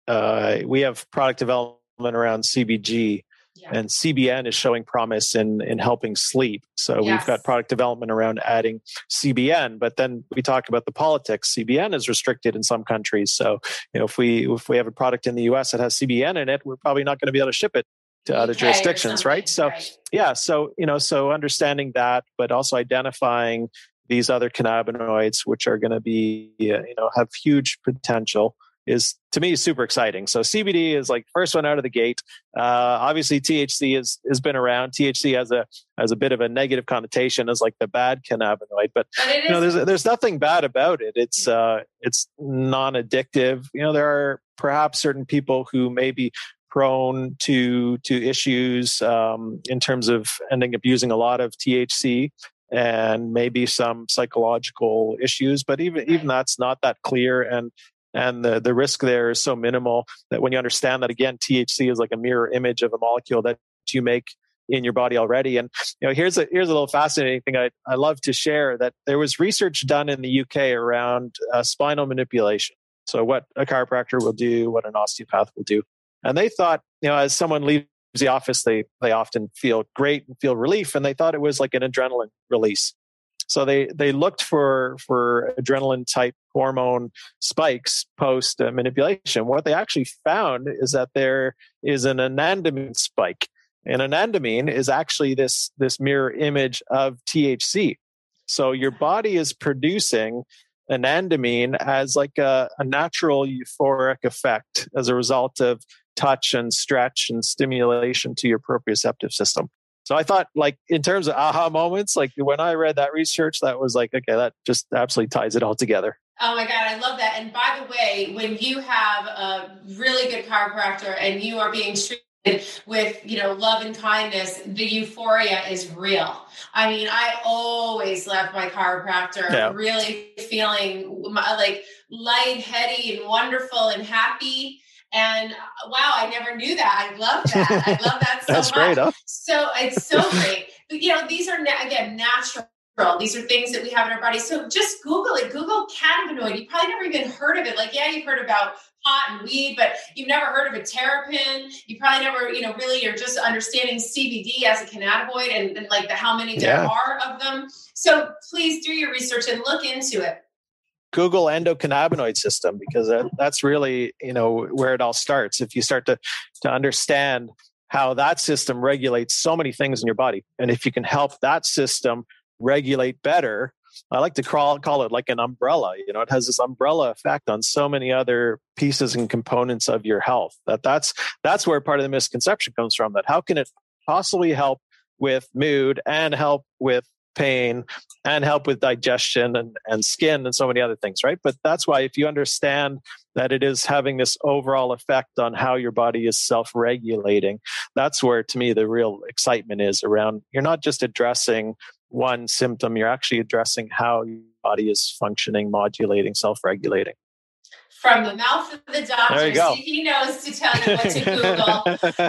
[SPEAKER 7] uh, we have product development around C B G, yeah. and C B N is showing promise in in helping sleep. So yes. we've got product development around adding C B N, but then we talk about the politics. C B N is restricted in some countries. So you know, if we if we have a product in the U S that has C B N in it, we're probably not going to be able to ship it to other
[SPEAKER 6] okay,
[SPEAKER 7] jurisdictions, right? So
[SPEAKER 6] right.
[SPEAKER 7] yeah, so you know, so understanding that, but also identifying these other cannabinoids, which are going to be, you know, have huge potential, is to me super exciting. So C B D is like first one out of the gate. Uh, obviously, T H C has has been around. T H C has a has a bit of a negative connotation as like the bad cannabinoid, but,
[SPEAKER 6] but
[SPEAKER 7] you know, there's there's nothing bad about it. It's uh, it's non-addictive. You know, there are perhaps certain people who may be prone to to issues um, in terms of ending up using a lot of T H C. And maybe some psychological issues, but even right. even that's not that clear, and and the the risk there is so minimal that when you understand that, again, T H C is like a mirror image of a molecule that you make in your body already. And you know, here's a here's a little fascinating thing I I love to share, that there was research done in the U K around uh, spinal manipulation. So what a chiropractor will do, what an osteopath will do, and they thought, you know, as someone leaves the office, they they often feel great and feel relief, and they thought it was like an adrenaline release. So they they looked for for adrenaline type hormone spikes post uh, manipulation. What they actually found is that there is an anandamine spike, and anandamine is actually this this mirror image of T H C. So your body is producing anandamine as like a, a natural euphoric effect as a result of touch and stretch and stimulation to your proprioceptive system. So I thought, like, in terms of aha moments, like when I read that research, that was like, okay, that just absolutely ties it all together.
[SPEAKER 6] Oh my God, I love that. And by the way, when you have a really good chiropractor and you are being treated with, you know, love and kindness, the euphoria is real. I mean, I always left my chiropractor yeah. really feeling like lightheaded and wonderful and happy. And wow, I never knew that. I love that. I love that so
[SPEAKER 7] That's
[SPEAKER 6] much.
[SPEAKER 7] Great, huh?
[SPEAKER 6] So it's so great. But you know, these are na- again natural. These are things that we have in our body. So just Google it. Google cannabinoid. You probably never even heard of it. Like, yeah, you've heard about pot and weed, but you've never heard of a terrapin. You probably never, you know, really you're just understanding C B D as a cannabinoid and, and like the how many there
[SPEAKER 7] yeah.
[SPEAKER 6] are of them. So please do your research and look into it.
[SPEAKER 7] Google endocannabinoid system, because that, that's really, you know, where it all starts. If you start to to understand how that system regulates so many things in your body, and if you can help that system regulate better, I like to call, call it like an umbrella. You know, it has this umbrella effect on so many other pieces and components of your health. That that's that's where part of the misconception comes from. That how can it possibly help with mood and help with pain and help with digestion and, and skin and so many other things, right? But that's why if you understand that it is having this overall effect on how your body is self-regulating, that's where, to me, the real excitement is around. You're not just addressing one symptom, you're actually addressing how your body is functioning, modulating, self-regulating.
[SPEAKER 6] From the mouth of the doctor,
[SPEAKER 7] there you go.
[SPEAKER 6] See, he knows to tell you what to Google.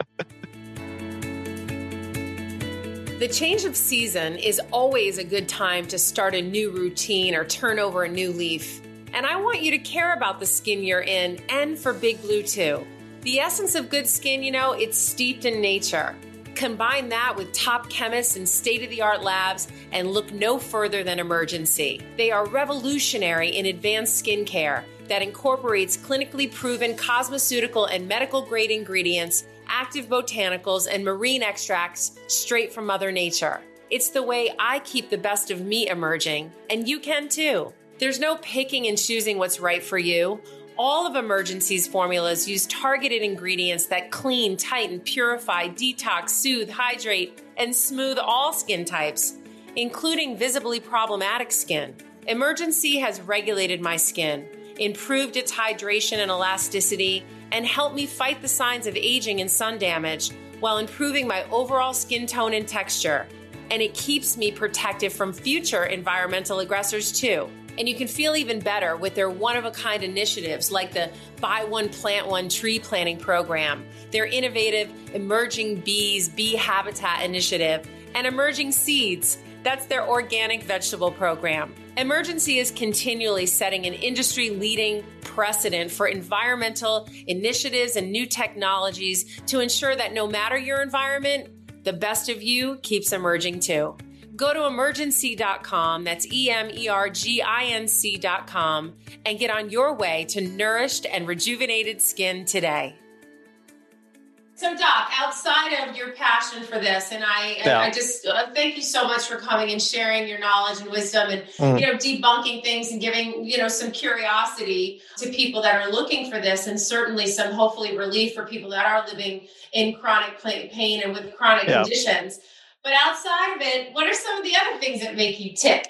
[SPEAKER 10] The change of season is always a good time to start a new routine or turn over a new leaf. And I want you to care about the skin you're in, and for Big Blue too. The essence of good skin, you know, it's steeped in nature. Combine that with top chemists and state-of-the-art labs and look no further than Emergency. They are revolutionary in advanced skincare that incorporates clinically proven cosmeceutical and medical-grade ingredients, active botanicals, and marine extracts straight from Mother Nature. It's the way I keep the best of me emerging, and you can too. There's no picking and choosing what's right for you. All of Emergency's formulas use targeted ingredients that clean, tighten, purify, detox, soothe, hydrate, and smooth all skin types, including visibly problematic skin. Emergency has regulated my skin, improved its hydration and elasticity, and helped me fight the signs of aging and sun damage while improving my overall skin tone and texture. And it keeps me protected from future environmental aggressors too. And you can feel even better with their one-of-a-kind initiatives like the Buy One, Plant One tree planting program, their innovative Emerging Bees Bee Habitat initiative, and Emerging Seeds, That's their organic vegetable program. Emergency is continually setting an industry-leading precedent for environmental initiatives and new technologies to ensure that no matter your environment, the best of you keeps emerging too. Go to emergency dot com, that's E M E R G I N C dot com, and get on your way to nourished and rejuvenated skin today. So, Doc, outside of your passion for this, and I,
[SPEAKER 7] yeah.
[SPEAKER 10] I just uh, thank you so much for coming and sharing your knowledge and wisdom, and mm. you know, debunking things and giving you know some curiosity to people that are looking for this, and certainly some hopefully relief for people that are living in chronic pain and with chronic yeah. conditions. But outside of it, what are some of the other things that make you tick?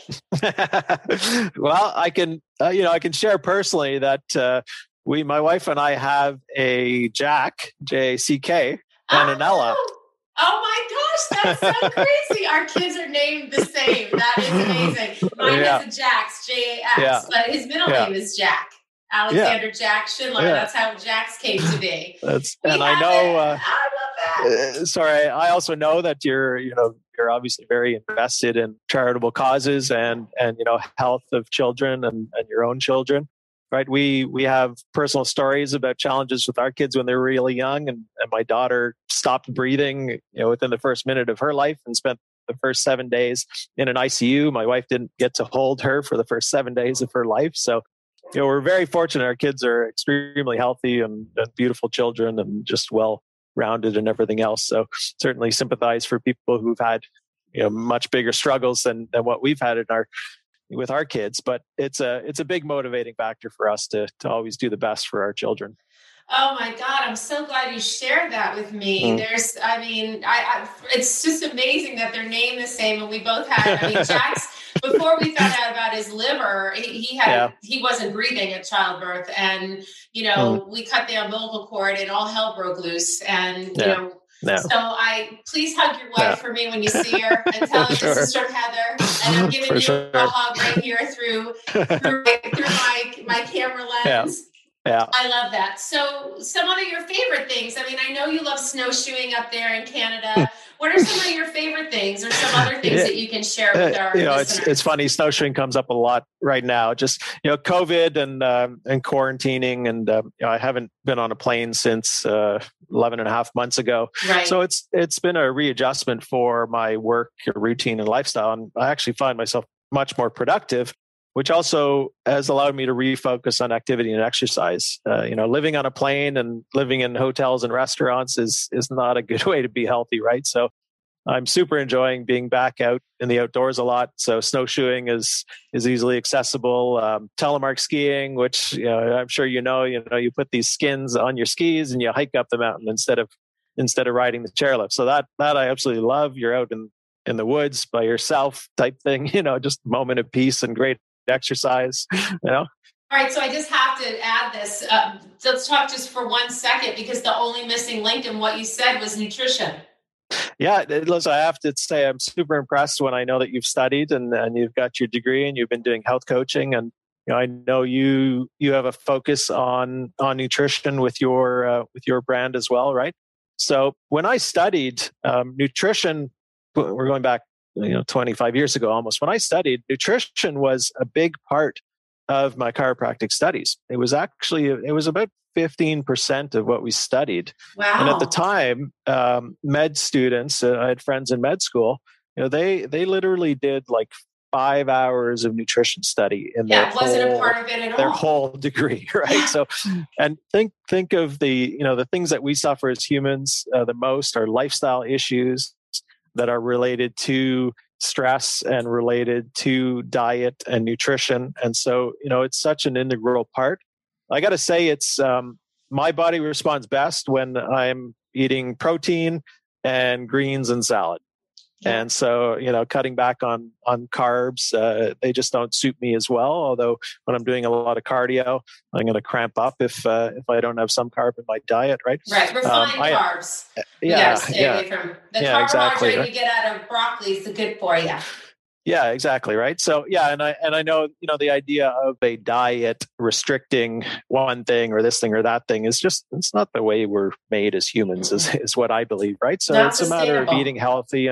[SPEAKER 7] Well, I can, uh, you know, I can share personally that uh, we, my wife and I, have a Jack, J A C K, and
[SPEAKER 10] oh,
[SPEAKER 7] an Ella.
[SPEAKER 10] Oh my gosh, that's so crazy! Our kids are named the same. That is amazing. Mine
[SPEAKER 7] yeah.
[SPEAKER 10] has a Jax, J A X,
[SPEAKER 7] yeah.
[SPEAKER 10] but his middle
[SPEAKER 7] yeah.
[SPEAKER 10] name is Jack. Alexander
[SPEAKER 7] yeah.
[SPEAKER 10] Jack Schindler.
[SPEAKER 7] Yeah.
[SPEAKER 10] That's how Jax came to be.
[SPEAKER 7] That's
[SPEAKER 10] we
[SPEAKER 7] and I know. Uh,
[SPEAKER 10] I love that.
[SPEAKER 7] Uh, sorry, I also know that you're, you know, you're obviously very invested in charitable causes and and you know health of children and, and your own children, right? We we have personal stories about challenges with our kids when they were really young, and, and my daughter stopped breathing, you know, within the first minute of her life and spent the first seven days in an I C U. My wife didn't get to hold her for the first seven days of her life, so. You know, we're very fortunate. Our kids are extremely healthy and, and beautiful children and just well-rounded and everything else. So certainly sympathize for people who've had, you know, much bigger struggles than, than what we've had in our with our kids. But it's a it's a big motivating factor for us to to always do the best for our children.
[SPEAKER 10] Oh my God, I'm so glad you shared that with me. Mm. There's, I mean, I, I it's just amazing that they're named the same, and we both had, I mean, Jack's, before we found out about his liver, he, he had, yeah. he wasn't breathing at childbirth, and, you know, mm. we cut the umbilical cord and all hell broke loose, and, you yeah. know, No. So I please hug your wife no. for me when you see her, and tell her sure. this is from Heather, and I'm giving for you sure. a hug right here through through, my, through my my camera lens.
[SPEAKER 7] Yeah. Yeah.
[SPEAKER 10] I love that. So some of your favorite things, I mean, I know you love snowshoeing up there in Canada. What are some of your favorite things or some other things yeah. that you can share with our
[SPEAKER 7] you know,
[SPEAKER 10] listeners?
[SPEAKER 7] It's, it's funny. Snowshoeing comes up a lot right now. Just, you know, COVID and, um, and quarantining. And, um, you know, I haven't been on a plane since uh, eleven and a half months ago.
[SPEAKER 10] Right.
[SPEAKER 7] So it's it's been a readjustment for my work routine and lifestyle. And I actually find myself much more productive, which also has allowed me to refocus on activity and exercise. Uh, you know, living on a plane and living in hotels and restaurants is is not a good way to be healthy, right? So I'm super enjoying being back out in the outdoors a lot. So snowshoeing is is easily accessible. Um, telemark skiing, which you know, I'm sure you know, you know, you put these skins on your skis and you hike up the mountain instead of instead of riding the chairlift. So that that I absolutely love. You're out in in the woods by yourself, type thing. You know, just a moment of peace and great exercise, you know.
[SPEAKER 10] All right, so I just have to add this. Uh, let's talk just for one second, because the only missing link in what you said was nutrition.
[SPEAKER 7] Yeah, listen, I have to say I'm super impressed when I know that you've studied and, and you've got your degree and you've been doing health coaching, and you know, I know you you have a focus on on nutrition with your uh, with your brand as well, right? So when I studied um, nutrition, we're going back, you know, twenty-five years ago almost. When I studied, nutrition was a big part of my chiropractic studies. It was actually, it was about fifteen percent of what we studied.
[SPEAKER 10] Wow.
[SPEAKER 7] And at the time, um, med students, uh, I had friends in med school, you know, they, they literally did like five hours of nutrition study in
[SPEAKER 10] yeah,
[SPEAKER 7] their,
[SPEAKER 10] it wasn't
[SPEAKER 7] whole,
[SPEAKER 10] a part of it at
[SPEAKER 7] their
[SPEAKER 10] all.
[SPEAKER 7] whole degree, right? So, and think, think of the, you know, the things that we suffer as humans uh, the most are lifestyle issues that are related to stress and related to diet and nutrition. And so, you know, it's such an integral part. I got to say, it's um, my body responds best when I'm eating protein and greens and salad. Yeah. And so, you know, cutting back on on carbs, uh, they just don't suit me as well. Although when I'm doing a lot of cardio, I'm going to cramp up if uh, if I don't have some carb in my diet, right?
[SPEAKER 10] Right, refined um, I, carbs.
[SPEAKER 7] Yeah,
[SPEAKER 10] you gotta stay
[SPEAKER 7] yeah,
[SPEAKER 10] away from the
[SPEAKER 7] yeah,
[SPEAKER 10] carbohydrate
[SPEAKER 7] exactly, right?
[SPEAKER 10] you get out of broccoli is good for you.
[SPEAKER 7] Yeah, exactly, right. So yeah, and I and I know, you know, the idea of a diet restricting one thing or this thing or that thing is just, it's not the way we're made as humans, is is what I believe, right? So
[SPEAKER 10] Not
[SPEAKER 7] it's a matter of eating healthy and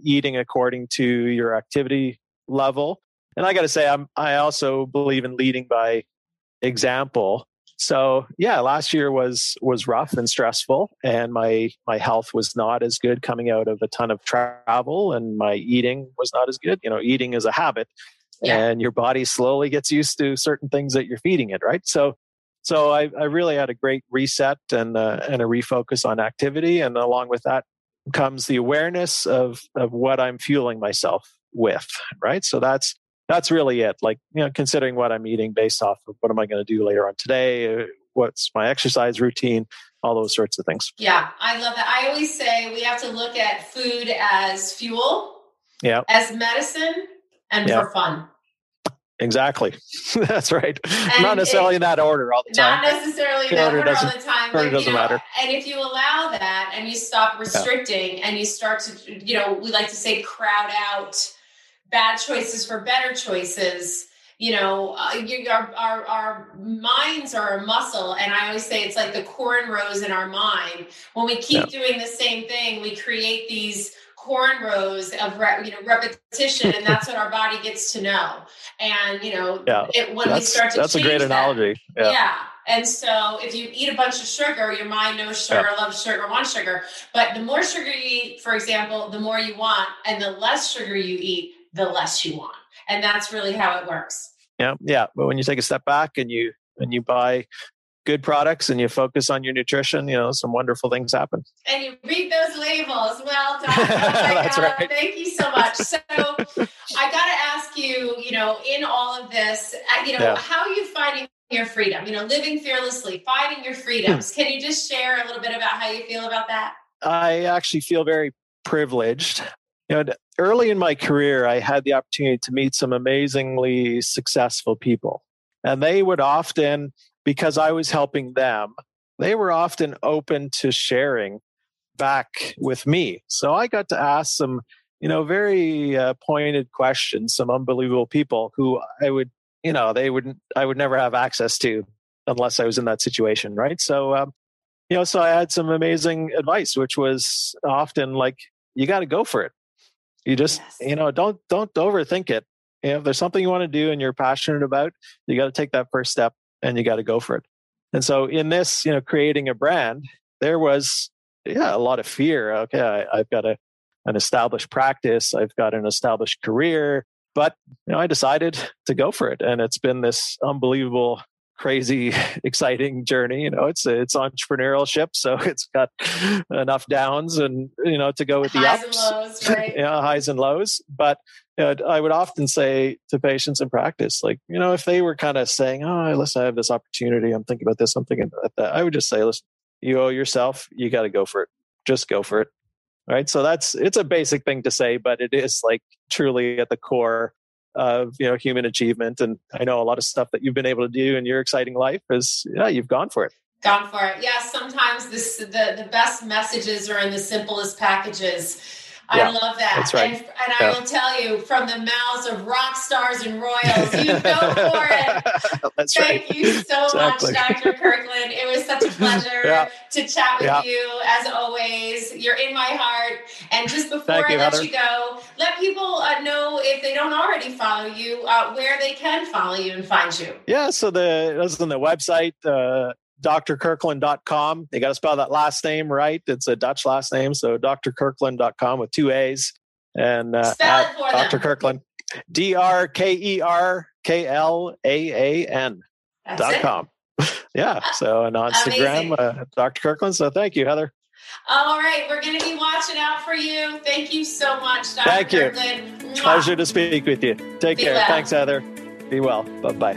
[SPEAKER 7] eating according to your activity level. And I got to say, I'm, I also believe in leading by example. So yeah, last year was was rough and stressful, and my my health was not as good coming out of a ton of travel, and my eating was not as good. You know, eating is a habit, yeah. and your body slowly gets used to certain things that you're feeding it, right? So, so I, I really had a great reset and uh, and a refocus on activity, and along with that comes the awareness of of what I'm fueling myself with, right? So that's That's really it. Like, you know, considering what I'm eating based off of what am I going to do later on today, what's my exercise routine, all those sorts of things.
[SPEAKER 6] Yeah, I love that. I always say we have to look at food as fuel,
[SPEAKER 7] yeah,
[SPEAKER 6] as medicine, and yeah. for fun.
[SPEAKER 7] Exactly. That's right. And not necessarily it, in that order all the time.
[SPEAKER 6] Not necessarily in that order all the time.
[SPEAKER 7] But, doesn't
[SPEAKER 6] you know,
[SPEAKER 7] matter.
[SPEAKER 6] And if you allow that and you stop restricting yeah. and you start to, you know, we like to say crowd out bad choices for better choices. You know, uh, you, our, our our minds are a muscle, and I always say it's like the cornrows in our mind. When we keep yeah. doing the same thing, we create these cornrows of re, you know repetition, and that's what our body gets to know. And you know,
[SPEAKER 7] yeah.
[SPEAKER 6] it, when
[SPEAKER 7] that's,
[SPEAKER 6] we start to
[SPEAKER 7] that's
[SPEAKER 6] change
[SPEAKER 7] a great
[SPEAKER 6] that,
[SPEAKER 7] analogy. Yeah.
[SPEAKER 6] yeah. And so if you eat a bunch of sugar, your mind knows sugar, yeah. loves sugar, wants sugar. But the more sugar you eat, for example, the more you want, and the less sugar you eat, the less you want. And that's really how it works.
[SPEAKER 7] Yeah. Yeah. But when you take a step back and you, and you buy good products and you focus on your nutrition, you know, some wonderful things happen.
[SPEAKER 6] And you read those labels. Well done. Oh
[SPEAKER 7] that's
[SPEAKER 6] God.
[SPEAKER 7] right.
[SPEAKER 6] Thank you so much. So I got to ask you, you know, in all of this, you know, yeah. how are you finding your freedom, you know, living fearlessly, finding your freedoms? Can you just share a little bit about how you feel about that?
[SPEAKER 7] I actually feel very privileged. You know, early in my career, I had the opportunity to meet some amazingly successful people. And they would often, because I was helping them, they were often open to sharing back with me. So I got to ask some, you know, very uh, pointed questions, some unbelievable people who I would, you know, they wouldn't, I would never have access to unless I was in that situation, right? So, um, you know, so I had some amazing advice, which was often like, you got to go for it. You just, yes. you know, don't, don't overthink it. You know, if there's something you want to do and you're passionate about, you got to take that first step and you got to go for it. And so in this, you know, creating a brand, there was, yeah, a lot of fear. Okay, I, I've got a, an established practice. I've got an established career, but, you know, I decided to go for it. And it's been this unbelievable, crazy, exciting journey. You know, it's it's entrepreneurship, so it's got enough downs and, you know, to go with
[SPEAKER 6] highs
[SPEAKER 7] the ups,
[SPEAKER 6] and lows, right?
[SPEAKER 7] yeah, highs and lows. But you know, I would often say to patients in practice, like, you know, if they were kind of saying, "Oh, listen, I have this opportunity. I'm thinking about this. I'm thinking about that," I would just say, "Listen, you owe yourself. You got to go for it. Just go for it." Right. So that's it's a basic thing to say, but it is like truly at the core of, you know, human achievement. And I know a lot of stuff that you've been able to do in your exciting life is, yeah, you've gone for it.
[SPEAKER 6] Gone for it. Yeah. Sometimes this, the, the best messages are in the simplest packages.
[SPEAKER 7] Yeah,
[SPEAKER 6] I love that.
[SPEAKER 7] That's right.
[SPEAKER 6] And, and I
[SPEAKER 7] yeah.
[SPEAKER 6] will tell you, from the mouths of rock stars and royals, you go for it.
[SPEAKER 7] That's
[SPEAKER 6] Thank
[SPEAKER 7] right.
[SPEAKER 6] you so
[SPEAKER 7] exactly.
[SPEAKER 6] much, Doctor Kirkland. It was such a pleasure
[SPEAKER 7] yeah.
[SPEAKER 6] to chat with
[SPEAKER 7] yeah.
[SPEAKER 6] you, as always. You're in my heart. And just before
[SPEAKER 7] Thank
[SPEAKER 6] I
[SPEAKER 7] you,
[SPEAKER 6] let
[SPEAKER 7] Heather.
[SPEAKER 6] you go, let people uh, know, if they don't already follow you, uh, where they can follow you and find you.
[SPEAKER 7] Yeah. So the that's on the website, uh, D R kirkland dot com. You got to spell that last name right. It's a Dutch last name. So D R kirkland dot com with two A's. And uh,
[SPEAKER 6] spell it for
[SPEAKER 7] Doctor
[SPEAKER 6] them.
[SPEAKER 7] Kirkland, D R K E R K L A A N dot com. Yeah. So and on Instagram, uh, Doctor Kirkland. So thank you, Heather.
[SPEAKER 6] All right. We're going to be watching out for you. Thank you so much, Doctor
[SPEAKER 7] Thank you.
[SPEAKER 6] Kirkland. Mwah.
[SPEAKER 7] Pleasure to speak with you. Take
[SPEAKER 6] Be
[SPEAKER 7] care.
[SPEAKER 6] well.
[SPEAKER 7] Thanks, Heather. Be well. Bye-bye.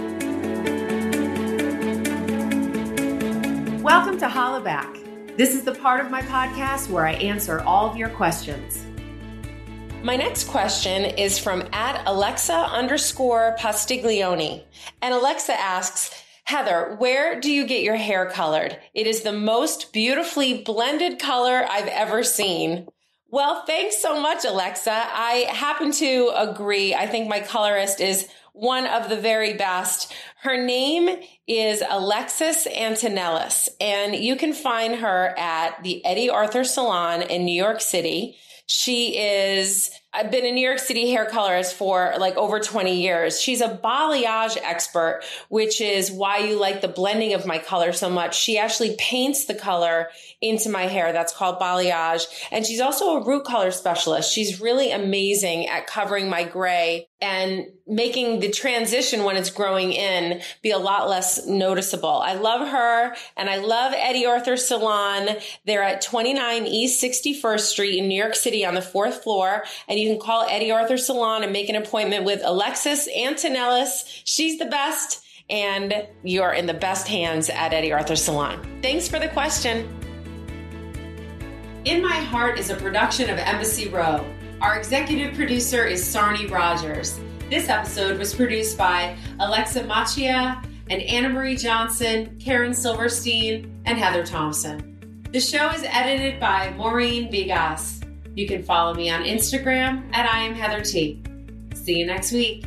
[SPEAKER 10] Welcome to Hollaback. This is the part of my podcast where I answer all of your questions. My next question is from at Alexa underscore Pastiglione. And Alexa asks, Heather, where do you get your hair colored? It is the most beautifully blended color I've ever seen. Well, thanks so much, Alexa. I happen to agree. I think my colorist is one of the very best. Her name is Alexis Antonellis, and you can find her at the Eddie Arthur Salon in New York City. She is, I've been a New York City hair colorist for like over twenty years. She's a balayage expert, which is why you like the blending of my color so much. She actually paints the color into my hair. That's called balayage. And she's also a root color specialist. She's really amazing at covering my gray and making the transition when it's growing in be a lot less noticeable. I love her, and I love Eddie Arthur Salon. They're at twenty-nine East sixty-first Street in New York City on the fourth floor. And you can call Eddie Arthur Salon and make an appointment with Alexis Antonellis. She's the best, and you're in the best hands at Eddie Arthur Salon. Thanks for the question. In My Heart is a production of Embassy Row. Our executive producer is Sarni Rogers. This episode was produced by Alexa Machia and Anna Marie Johnson, Karen Silverstein, and Heather Thompson. The show is edited by Maureen Bigas. You can follow me on Instagram at I am Heather T. See you next week.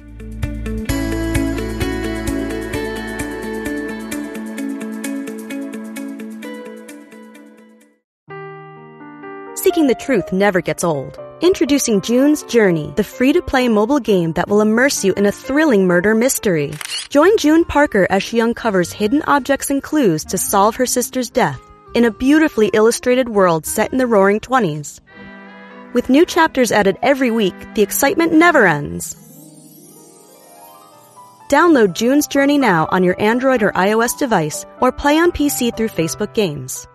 [SPEAKER 11] Seeking the truth never gets old. Introducing June's Journey, the free-to-play mobile game that will immerse you in a thrilling murder mystery. Join June Parker as she uncovers hidden objects and clues to solve her sister's death in a beautifully illustrated world set in the roaring twenties. With new chapters added every week, the excitement never ends. Download June's Journey now on your Android or iOS device, or play on P C through Facebook Games.